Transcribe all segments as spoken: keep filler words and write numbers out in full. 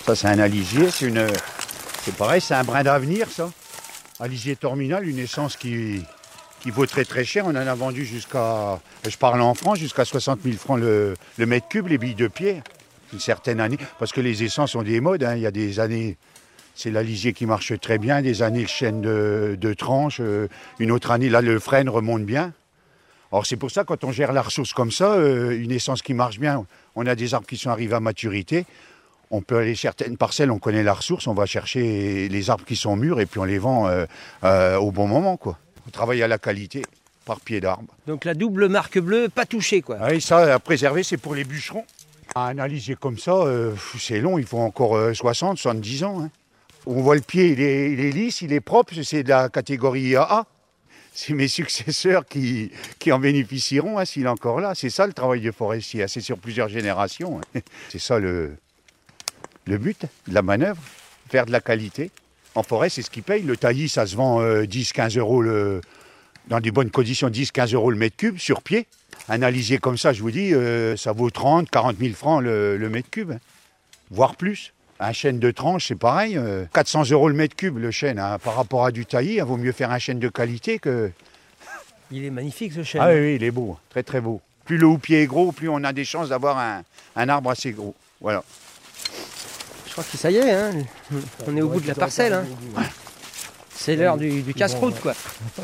Ça, c'est un alisier, c'est une... C'est pareil, c'est un brin d'avenir, ça. Alisier terminal, une essence qui, qui vaut très très cher. On en a vendu jusqu'à, je parle en francs, jusqu'à soixante mille francs le, le mètre cube, les billes de pierre. Une certaine année, parce que les essences ont des modes. Hein. Il y a des années, c'est l'alisier qui marche très bien. Des années, le chêne de, de tranche. Euh, une autre année, là, le frêne remonte bien. Alors c'est pour ça, quand on gère la ressource comme ça, euh, une essence qui marche bien, on a des arbres qui sont arrivés à maturité. On peut aller certaines parcelles, on connaît la ressource, on va chercher les arbres qui sont mûrs et puis on les vend euh, euh, au bon moment, quoi. On travaille à la qualité par pied d'arbre. Donc la double marque bleue, pas touchée, quoi. Oui, ça, à préserver, c'est pour les bûcherons. Un alisier comme ça, euh, c'est long, il faut encore euh, soixante, soixante-dix ans. Hein. On voit le pied, il est, il est lisse, il est propre, c'est de la catégorie A A. C'est mes successeurs qui, qui en bénéficieront, hein, s'il est encore là. C'est ça le travail de forestier, hein. C'est sur plusieurs générations. Hein. C'est ça le... Le but de la manœuvre, faire de la qualité. En forêt, c'est ce qui paye. Le taillis, ça se vend euh, dix à quinze euros, le, dans des bonnes conditions, dix à quinze euros le mètre cube sur pied. Un alisier comme ça, je vous dis, euh, ça vaut trente à quarante mille francs le, le mètre cube, hein, voire plus. Un chêne de tranche, c'est pareil, euh, quatre cents euros le mètre cube le chêne. Hein, par rapport à du taillis, il vaut mieux faire un chêne de qualité que... Il est magnifique ce chêne. Ah oui, oui, il est beau, très très beau. Plus le houppier est gros, plus on a des chances d'avoir un, un arbre assez gros. Voilà. Je crois que ça y est, hein. On est au bout de la parcelle. Hein. C'est l'heure du, du casse-croûte, quoi.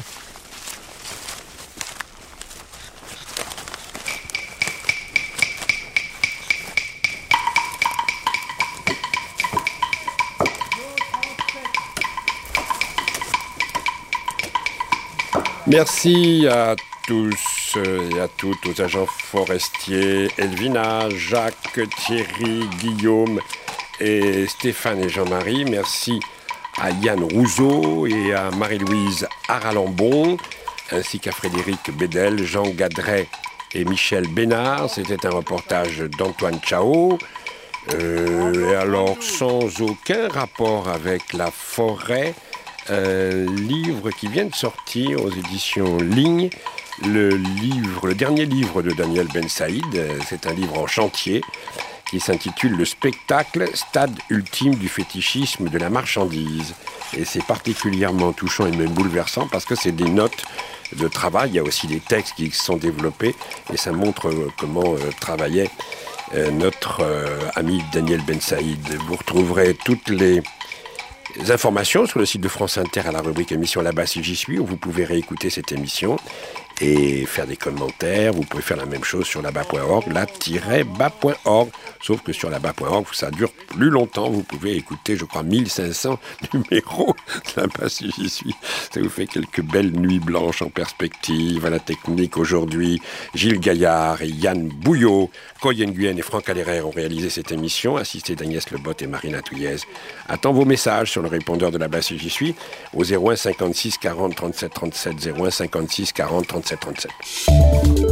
Merci à tous et à toutes, aux agents forestiers, Elvina, Jacques, Thierry, Guillaume et Stéphane et Jean-Marie. Merci à Yann Rousseau et à Marie-Louise Aralambon, ainsi qu'à Frédéric Bédel, Jean Gadret et Michel Bénard. C'était un reportage d'Antoine Chao. Euh, et alors, sans aucun rapport avec la forêt, un livre qui vient de sortir aux éditions Ligne, le livre, le dernier livre de Daniel Ben Saïd. C'est un livre en chantier qui s'intitule « Le spectacle, stade ultime du fétichisme de la marchandise ». Et c'est particulièrement touchant et même bouleversant parce que c'est des notes de travail. Il y a aussi des textes qui sont développés et ça montre comment euh, travaillait euh, notre euh, ami Daniel Ben Saïd. Vous retrouverez toutes les informations sur le site de France Inter à la rubrique émission Là-bas si j'y suis, où vous pouvez réécouter cette émission et faire des commentaires. Vous pouvez faire la même chose sur là-bas point org, là-bas point org, sauf que sur là-bas point org, ça dure plus longtemps. Vous pouvez écouter, je crois, mille cinq cents numéros là-bas si j'y suis. Ça vous fait quelques belles nuits blanches en perspective. À la technique aujourd'hui, Gilles Gaillard et Yann Bouillot, Coy Nguyen et Franck Alérer ont réalisé cette émission, assistés d'Agnès Lebot et Marina Touillez. Attends vos messages sur le répondeur de là-bas si j'y suis, au zéro un cinquante-six quarante trente-sept trente-sept, zéro un cinquante-six quarante trente-sept trente-sept.